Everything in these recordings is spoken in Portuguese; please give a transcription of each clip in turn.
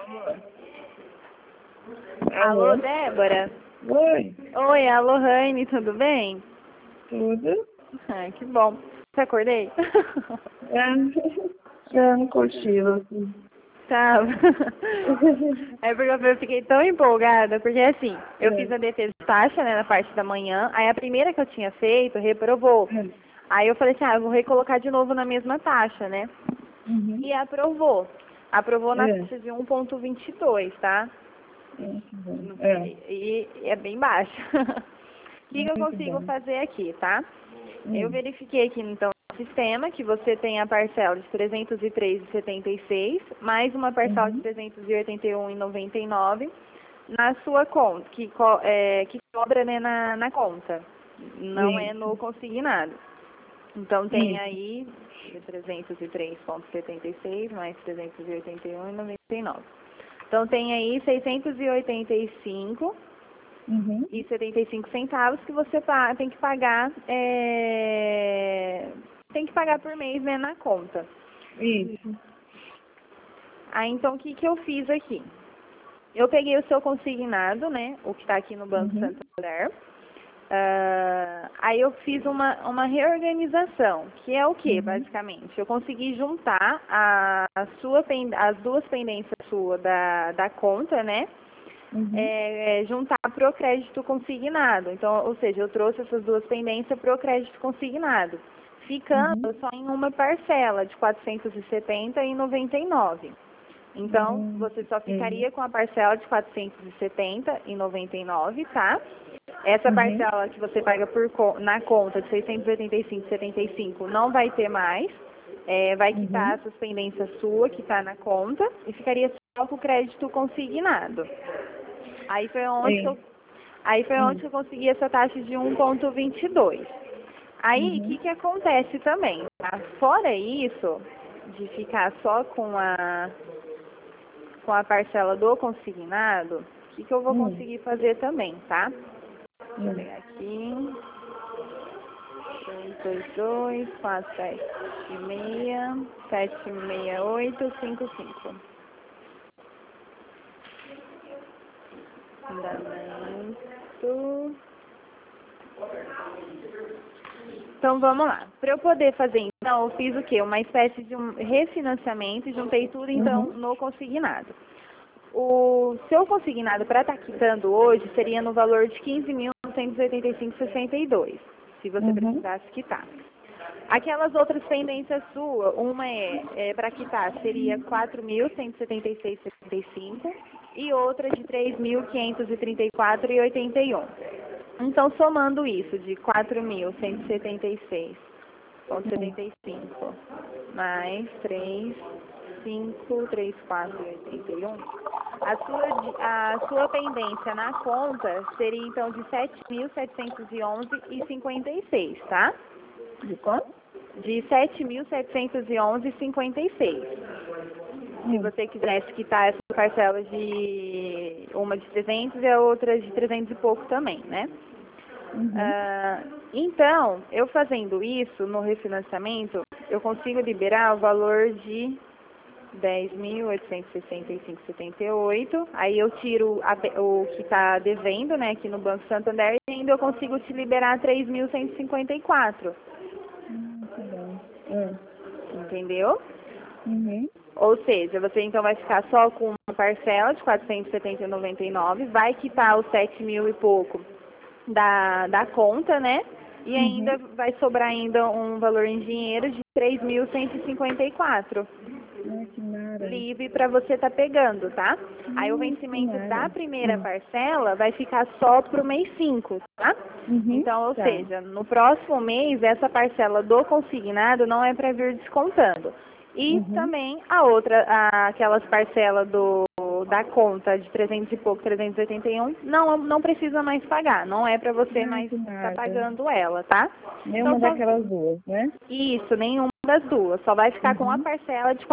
Alô, Débora? Oi, Oi, a Lohane, tudo bem? tudo? Ai, que bom. Você acordei? Já no cochilo, assim. Tá. É porque eu fiquei tão empolgada, porque assim, eu fiz a defesa de taxa, né, na parte da manhã, aí a primeira que eu tinha feito reprovou. Aí eu falei assim, eu vou recolocar de novo na mesma taxa, né? Uhum. E aprovou. Aprovou na taxa de 1,22, tá? E é bem baixo. O que eu consigo fazer aqui, tá? Eu verifiquei aqui, então, no sistema que você tem a parcela de R$ 303,76, mais uma parcela de R$ 381,99 na sua conta, que cobra, né, na conta. Não é no consignado. Então, tem aí 303,76 mais 381,99. Então, tem aí 685 e 75 centavos que você tem que pagar, por mês, né, na conta. Isso. Aí, então, o que eu fiz aqui? Eu peguei o seu consignado, né, o que está aqui no Banco Santander. Aí eu fiz uma reorganização, que é o que, basicamente? Eu consegui juntar as duas pendências suas da conta, né? Juntar para o crédito consignado. Então, ou seja, eu trouxe essas duas pendências para o crédito consignado, ficando só em uma parcela de R$ 470,99. Então, você só ficaria com a parcela de R$ 470,99, tá? Essa parcela que você paga na conta de R$ 685,75 não vai ter mais. Vai quitar essa pendência sua que está na conta e ficaria só com o crédito consignado. Aí foi onde eu consegui essa taxa de 1,22. Aí, o que acontece também? Tá? Fora isso, de ficar só com a parcela do consignado, o que eu vou conseguir fazer também, tá? Deixa eu pegar aqui. 222, 476, 76855. Fundamento. Então, vamos lá. Para eu poder fazer, então, eu fiz o quê? Uma espécie de um refinanciamento e juntei tudo, então, no consignado. O seu consignado para estar quitando hoje seria no valor de R$ 15.985,62, se você precisasse quitar. Aquelas outras pendências suas, uma para quitar seria R$ 4.176,75 e outra de R$ 3.534,81. Então, somando isso de 4.176,75 mais 3.534,81, a sua pendência na conta seria, então, de 7.711,56, tá? De quanto? De 7.711,56. Se você quisesse quitar essa parcela de uma de 300 e a outra de 300 e pouco também, né? Então, eu fazendo isso no refinanciamento, eu consigo liberar o valor de 10.865,78. Aí eu tiro o que está devendo, né, aqui no Banco Santander, e ainda eu consigo te liberar 3.154. Entendeu? Ou seja, você então vai ficar só com uma parcela de 470,99, vai quitar os 7 mil e pouco da conta, né? E ainda vai sobrar ainda um valor em dinheiro de 3.154. Livre para você estar pegando, tá? Aí o vencimento da primeira parcela vai ficar só pro mês 5, tá? Então, ou seja, no próximo mês, essa parcela do consignado não é para vir descontando. E também aquelas parcelas da conta de 300 e pouco, 381, não precisa mais pagar. Não é para você mais estar pagando ela, tá? Nenhuma daquelas duas, né? Isso, nenhuma das duas. Só vai ficar com a parcela de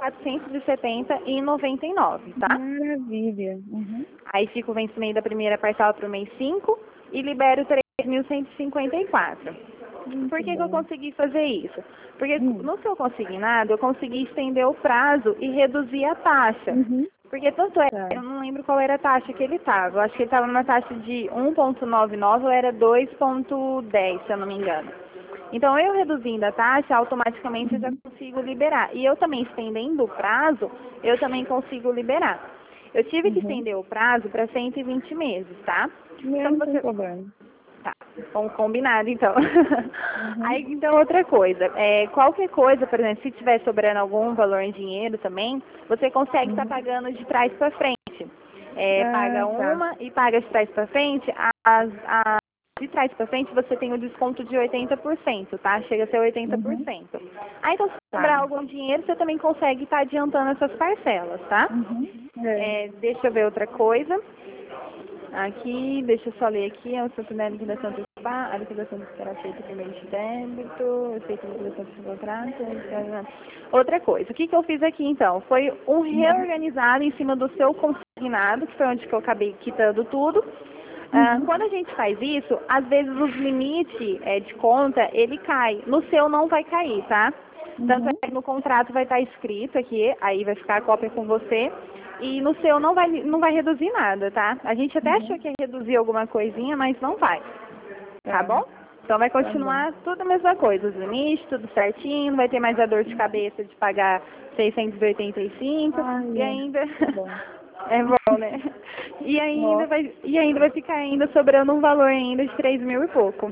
470,99, tá? Maravilha. Aí fica o vencimento da primeira parcela para o mês 5 e libero 3.154. Por que eu consegui fazer isso? Porque no seu consignado eu consegui estender o prazo e reduzir a taxa. Porque tanto é, Tá. eu não lembro qual era a taxa que ele estava. Eu acho que ele estava numa taxa de 1,99 ou era 2,10, se eu não me engano. Então, eu reduzindo a taxa, automaticamente eu já consigo liberar. E eu também estendendo o prazo, eu também consigo liberar. Eu tive que estender o prazo para 120 meses, tá? Não tem problema. Tá, vamos combinar então. Aí, então, outra coisa, qualquer coisa, por exemplo, se tiver sobrando algum valor em dinheiro também, você consegue estar pagando de trás para frente. Paga uma e paga de trás para frente, de trás para frente você tem o desconto de 80%, tá? Chega a ser 80%. Aí, então, se sobrar algum dinheiro, você também consegue estar adiantando essas parcelas, tá? Deixa eu ver outra coisa. Aqui, deixa eu só ler aqui, é o Santo da liquidação antecipada, a liquidação que será feita por meio de débito, efeito de liquidação do contrato, outra coisa. O que eu fiz aqui, então? Foi um reorganizado em cima do seu consignado, que foi onde que eu acabei quitando tudo. Quando a gente faz isso, às vezes os limites de conta, ele cai. No seu não vai cair, tá? Tanto é que no contrato vai estar escrito aqui, aí vai ficar a cópia com você. E no seu não vai reduzir nada, tá? A gente até achou que ia reduzir alguma coisinha, mas não vai. Tá bom? Então vai continuar tudo a mesma coisa, os limites, tudo certinho, não vai ter mais a dor de cabeça de pagar 685 e ainda é bom, né? E ainda vai ficar ainda sobrando um valor ainda de 3 mil e pouco.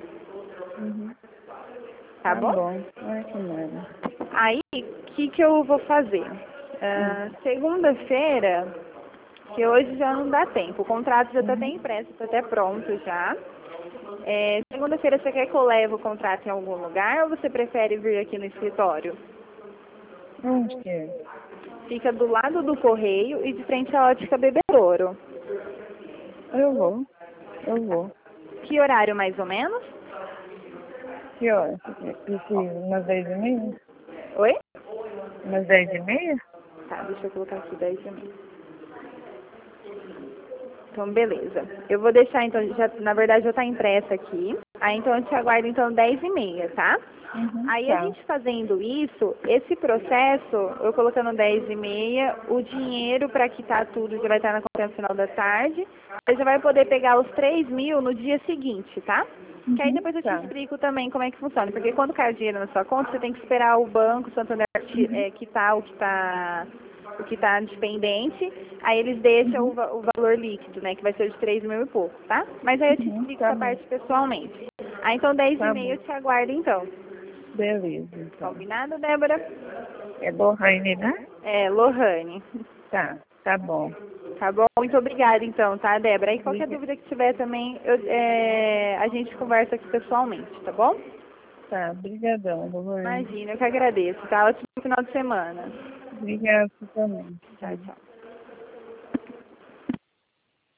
Tá bom? Ai, que merda. Aí, o que eu vou fazer? Segunda-feira, que hoje já não dá tempo, o contrato já está até impresso, está até pronto já. Segunda-feira você quer que eu leve o contrato em algum lugar ou você prefere vir aqui no escritório? Onde que é? Fica do lado do correio e de frente à ótica Bebedouro. Eu vou. Que horário mais ou menos? Que hora? Umas 10h30? Oi? Umas 10h30? Tá, deixa eu colocar aqui 10h30. Então, beleza. Eu vou deixar, então, na verdade já está impressa aqui. Aí, então, eu te aguardo, então, 10h30, tá? Aí, a gente fazendo isso, esse processo, eu colocando 10h30, o dinheiro para quitar tudo já vai estar na conta no final da tarde. Você já vai poder pegar os 3 mil no dia seguinte, tá? Que aí depois eu te explico também como é que funciona. Porque quando cai o dinheiro na sua conta, você tem que esperar o banco, o Santander, quitar o que tá dependente, aí eles deixam o valor líquido, né, que vai ser de 3 mil e pouco, tá? Mas aí eu te explico essa parte pessoalmente. Aí então 10h30 eu te aguardo então. Beleza, então. Combinado, Débora? É Lohane, né? É, Lohane. Tá bom. Tá bom? Muito obrigada então, tá, Débora? Aí qualquer dúvida que tiver também, a gente conversa aqui pessoalmente, tá bom? Tá, brigadão, Lohane. Imagina, eu que agradeço, tá? Ótimo final de semana. Obrigada também. Tchau, tchau.